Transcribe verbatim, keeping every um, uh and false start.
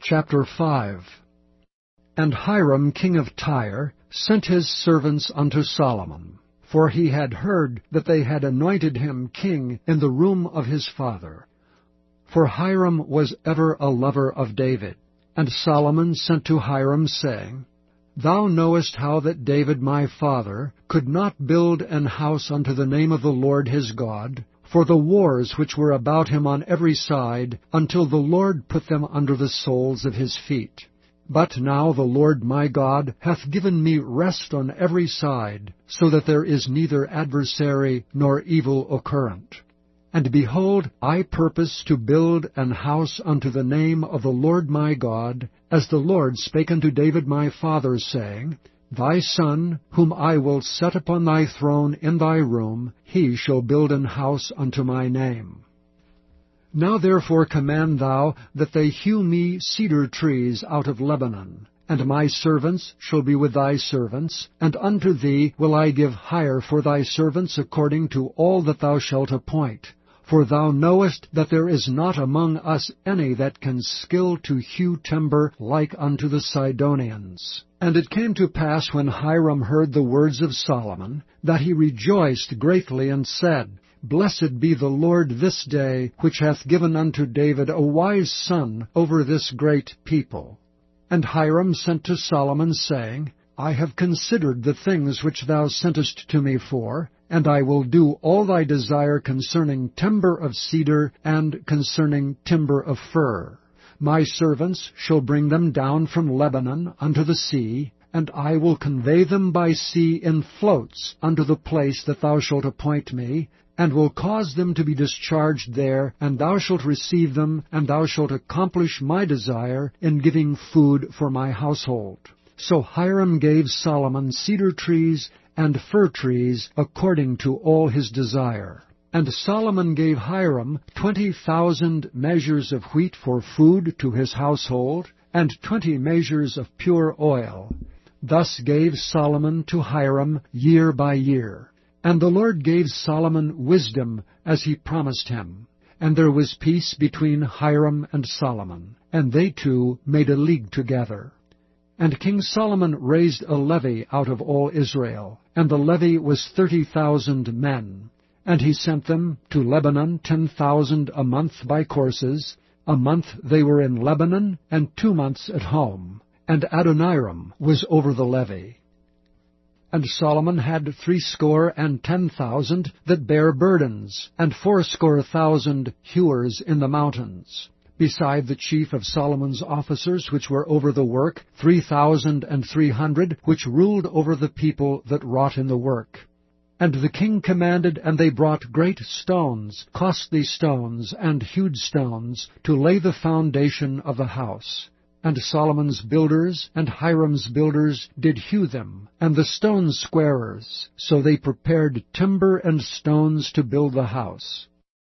Chapter five. And Hiram king of Tyre sent his servants unto Solomon, for he had heard that they had anointed him king in the room of his father. For Hiram was ever a lover of David. And Solomon sent to Hiram, saying, Thou knowest how that David my father could not build an house unto the name of the Lord his God, for the wars which were about him on every side, until the Lord put them under the soles of his feet. But now the Lord my God hath given me rest on every side, so that there is neither adversary nor evil occurrent. And behold, I purpose to build an house unto the name of the Lord my God, as the Lord spake unto David my father, saying, Thy son, whom I will set upon thy throne in thy room, he shall build an house unto my name. Now therefore command thou that they hew me cedar trees out of Lebanon, and my servants shall be with thy servants, and unto thee will I give hire for thy servants according to all that thou shalt appoint. For thou knowest that there is not among us any that can skill to hew timber like unto the Sidonians. And it came to pass, when Hiram heard the words of Solomon, that he rejoiced greatly, and said, Blessed be the Lord this day, which hath given unto David a wise son over this great people. And Hiram sent to Solomon, saying, I have considered the things which thou sentest to me for, and I will do all thy desire concerning timber of cedar and concerning timber of fir. My servants shall bring them down from Lebanon unto the sea, and I will convey them by sea in floats unto the place that thou shalt appoint me, and will cause them to be discharged there, and thou shalt receive them, and thou shalt accomplish my desire in giving food for my household. So Hiram gave Solomon cedar trees and fir trees according to all his desire. And Solomon gave Hiram twenty thousand measures of wheat for food to his household, and twenty measures of pure oil. Thus gave Solomon to Hiram year by year. And the Lord gave Solomon wisdom, as he promised him. And there was peace between Hiram and Solomon, and they two made a league together. And King Solomon raised a levy out of all Israel, and the levy was thirty thousand men. And he sent them to Lebanon ten thousand a month by courses. A month they were in Lebanon, and two months at home. And Adoniram was over the levy. And Solomon had threescore and ten thousand that bare burdens, and fourscore thousand hewers in the mountains. Beside the chief of Solomon's officers which were over the work, three thousand and three hundred, which ruled over the people that wrought in the work. And the king commanded, and they brought great stones, costly stones, and hewed stones, to lay the foundation of the house. And Solomon's builders and Hiram's builders did hew them, and the stone squarers. So they prepared timber and stones to build the house.